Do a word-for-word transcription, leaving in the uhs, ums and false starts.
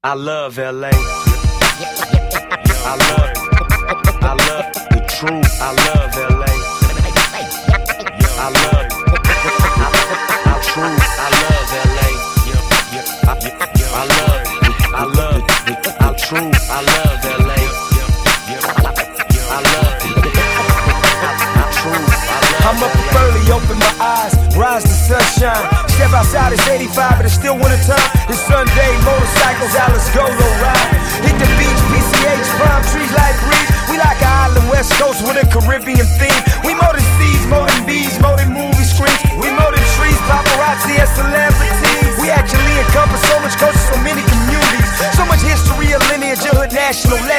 I love L A. I love, I love the truth. I love L A. I love, I truth. I love L A. I love, I love, I truth. I love L A. I love, I truth. I'm up early, open my eyes, rise to sunshine. Step outside, it's eighty-five, but it's still winter time. It's Sunday, motorcycles out, let's go, low ride. Hit the beach, P C H, palm trees like breeze. We like an island west coast with a Caribbean theme. We more than seas, more than bees, more than movie screens. We more than trees, paparazzi and celebrities. We actually encompass so much culture, so many communities. So much history, a lineage, a hood, national legend.